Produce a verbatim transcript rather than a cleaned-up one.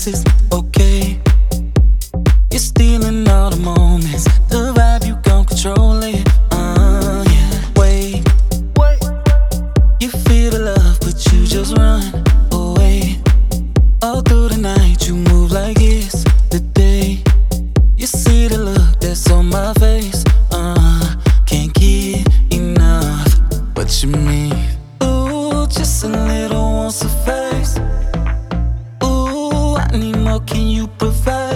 this is okay. You're stealing all the moments, the vibe, you gon' control it. Uh, yeah. Wait, you feel the love, but you just run away. All through the night, you move like it's the day. You see the look that's on my face. Uh, can't get enough. What you mean? Ooh, just a little won't suffice. Ooh, I need more, can you provide?